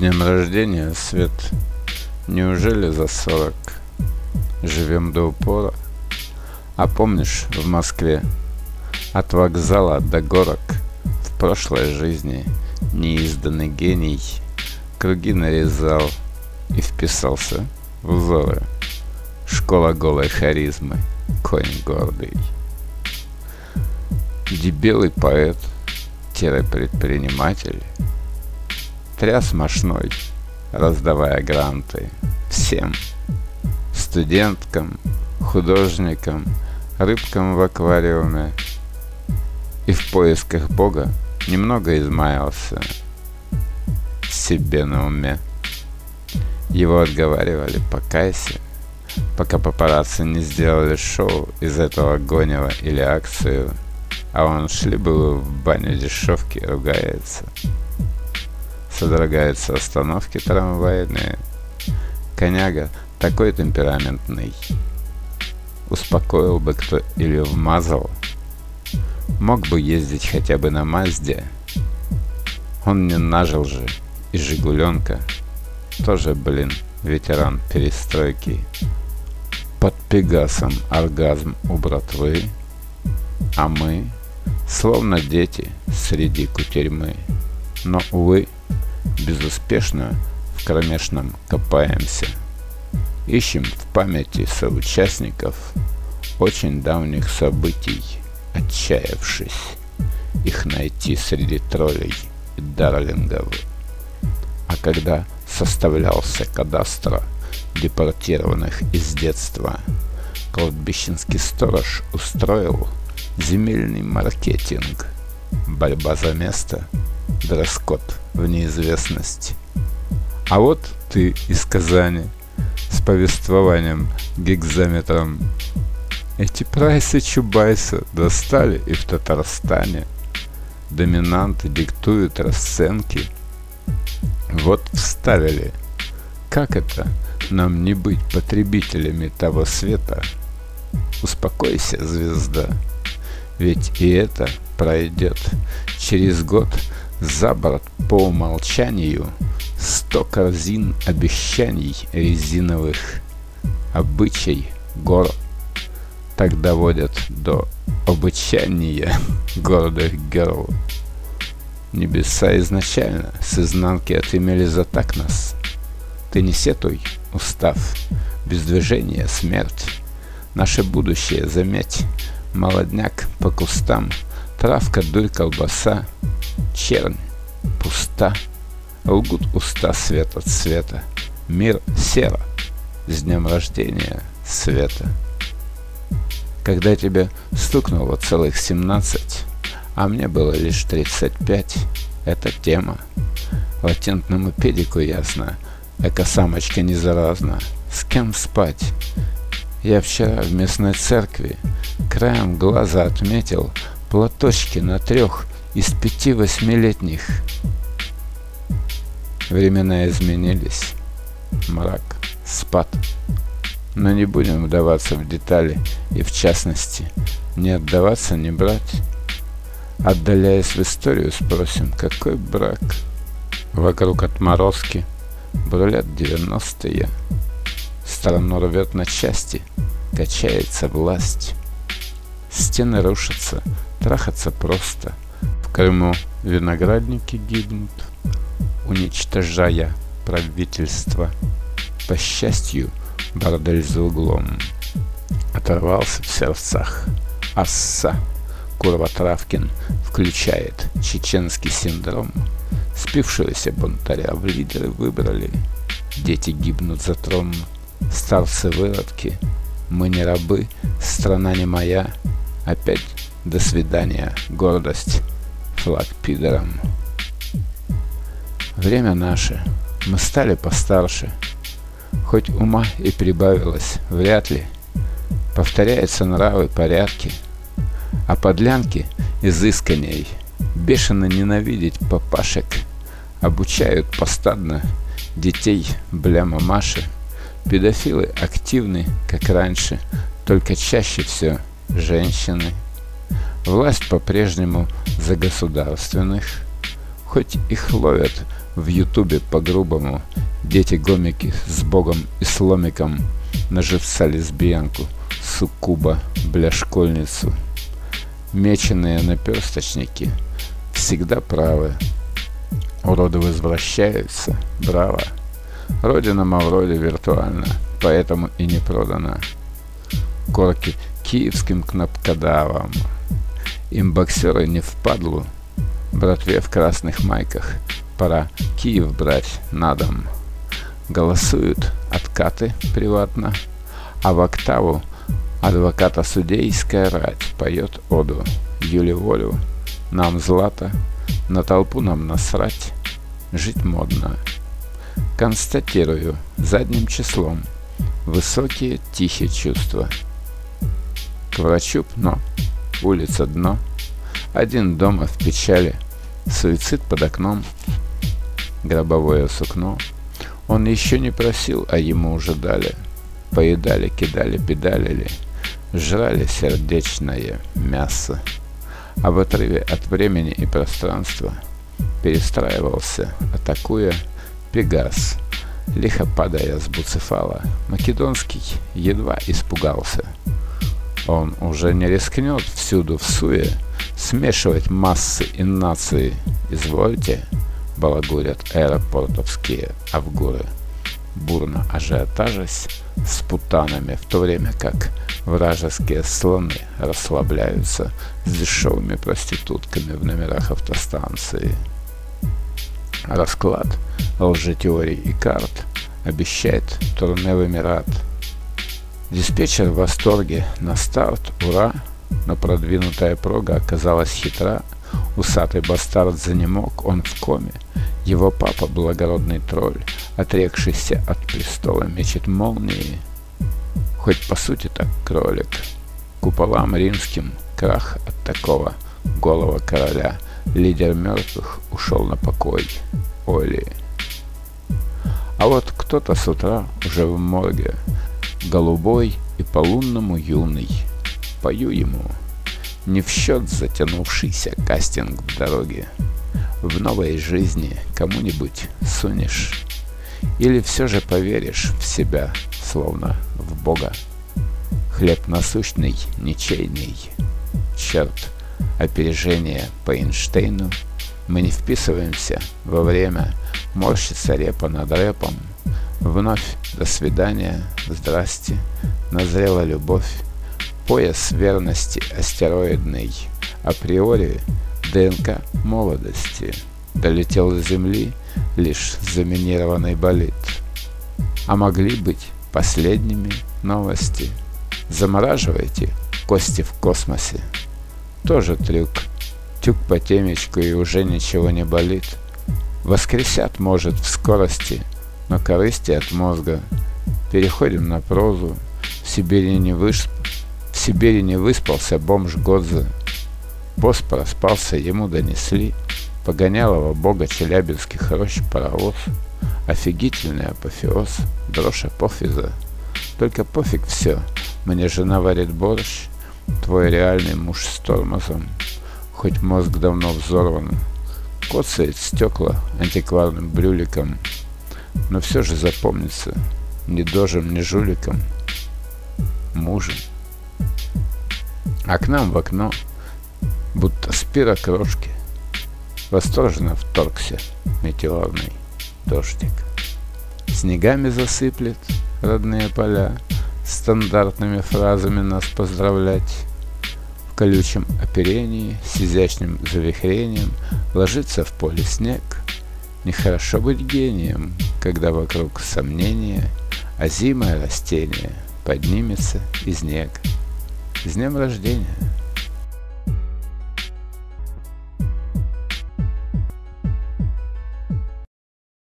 днем рождения, Свет. Неужели за 40 живем до упора? А помнишь, в Москве от вокзала до горок в прошлой жизни неизданный гений круги нарезал и вписался в узоры. Школа голой харизмы, конь гордый. Дебелый поэт, предприниматель, тряс мошной, раздавая гранты всем студенткам, художникам, рыбкам в аквариуме, и в поисках Бога немного измаялся себе на уме. Его отговаривали: покайся, пока папарацци не сделали шоу из этого гонева или акцию, а он шли бы в баню дешевки, ругается. Содрогаются остановки трамвайные. Коняга такой темпераментный. Успокоил бы кто или вмазал. Мог бы ездить хотя бы на Мазде. Он не нажил же и Жигуленка. Тоже, ветеран перестройки. Под Пегасом оргазм у братвы. А мы, словно дети среди кутерьмы. Но, увы, безуспешно в кромешном копаемся. Ищем в памяти соучастников очень давних событий, отчаявшись их найти среди троллей и дарлингов. А когда составлялся кадастр депортированных из детства, кладбищенский сторож устроил земельный маркетинг. Борьба за место, дресс-код в неизвестность. А вот ты из Казани с повествованием гигзаметром. Эти прайсы-чубайсы достали и в Татарстане. Доминанты диктуют расценки. Вот вставили. Как это нам не быть потребителями того света? Успокойся, звезда. Ведь и это пройдет. Через год за борт по умолчанию 100 корзин обещаний резиновых. Обычай гор так доводят до обычания гордых герл. Небеса изначально с изнанки отымели за так нас. Ты не сетуй, устав, без движения смерть. Наше будущее, заметь, молодняк по кустам, травка, дурь, колбаса, чернь пуста. Лгут уста свет от света, мир серо. С днем рождения, Света. Когда тебе стукнуло целых 17, а мне было лишь 35, эта тема латентному педику ясно. Эко-самочка не заразна. С кем спать? Я вчера в местной церкви краем глаза отметил платочки на 3 из 5 8-летних. Времена изменились. Мрак, спад. Но не будем вдаваться в детали и, в частности, не отдаваться, не брать. Отдаляясь в историю, спросим, какой брак? Вокруг отморозки брулят 90-е. Страну рвет на части, качается власть. Стены рушатся, трахаться просто. В Крыму виноградники гибнут, уничтожая правительство. По счастью, бордель за углом оторвался в сердцах. Асса Курва-Травкин включает чеченский синдром. Спившегося бунтаря в лидеры выбрали. Дети гибнут за трон. Старцы выродки. Мы не рабы, страна не моя. Опять до свидания, гордость. Флаг пидорам. Время наше. Мы стали постарше. Хоть ума и прибавилось, вряд ли. Повторяются нравы, порядки. А подлянки изысканней. Бешено ненавидеть папашек. Обучают постадно детей бля-мамаши. Педофилы активны, как раньше, только чаще все женщины. Власть по-прежнему за государственных. Хоть их ловят в ютубе по-грубому дети-гомики с богом и сломиком на живца-лесбиянку, суккуба, бля-школьницу. Меченые наперсточники всегда правы. Уроды возвращаются, браво. Родина Мавроди виртуальна, поэтому и не продана. Корки киевским кнопкодавам. Им боксеры не впадлу, братве в красных майках. Пора Киев брать на дом. Голосуют откаты приватно, а в октаву адвоката судейская рать поет оду. Юле волю, нам злато, на толпу нам насрать, жить модно. Констатирую задним числом высокие тихие чувства. К врачу пно, улица дно, один дома в печали, суицид под окном, гробовое сукно. Он еще не просил, а ему уже дали. Поедали, кидали, педалили, жрали сердечное мясо. А в отрыве от времени и пространства перестраивался, атакуя Пегас, лихо падая с Буцефала. Македонский едва испугался. Он уже не рискнет всюду всуе смешивать массы и нации. Извольте, балагурят аэропортовские авгуры, бурно ажиотажась с путанами, в то время как вражеские слоны расслабляются с дешевыми проститутками в номерах автостанции. Расклад лжетеорий и карт обещает турне в Эмират. Диспетчер в восторге на старт, ура, но продвинутая прога оказалась хитра. Усатый бастард занемог, он в коме. Его папа, благородный тролль, отрекшийся от престола, мечет молнии. Хоть по сути так кролик. Куполам римским крах от такого голого короля. Лидер мертвых ушел на покой. Оли. А вот кто-то с утра уже в морге, голубой и по-лунному юный. Пою ему. Не в счет затянувшийся кастинг в дороге. В новой жизни кому-нибудь сунешь. Или все же поверишь в себя, словно в Бога. Хлеб насущный, ничейный. Черт, опережение по Эйнштейну. Мы не вписываемся во время. Морщится репа над рэпом. Вновь до свидания, здрасте. Назрела любовь. Пояс верности астероидный. Априори ДНК молодости. Долетел до земли лишь заминированный болид. А могли быть последними новости. Замораживайте кости в космосе. Тоже трюк. Тюк по темечку, и уже ничего не болит. Воскресят, может, в скорости, но корысти от мозга. Переходим на прозу. В Сибири не выспался бомж Годзе. Босс проспался, ему донесли. Погонялого бога челябинских рощ паровоз. Офигительный апофеоз, дрожь апофиза. Только пофиг все, мне жена варит борщ. Твой реальный муж с тормозом. Хоть мозг давно взорван. Коцает стекла антикварным брюликом. Но все же запомнится ни дожем, ни жуликом, мужем. А к нам в окно, будто с пирокрошки, восторженно вторгся метеорный дождик. Снегами засыплет родные поля, стандартными фразами нас поздравлять. В колючем оперении, с изящным завихрением ложится в поле снег. Нехорошо быть гением, когда вокруг сомнения, а зимое растение поднимется из нег. С днем рождения!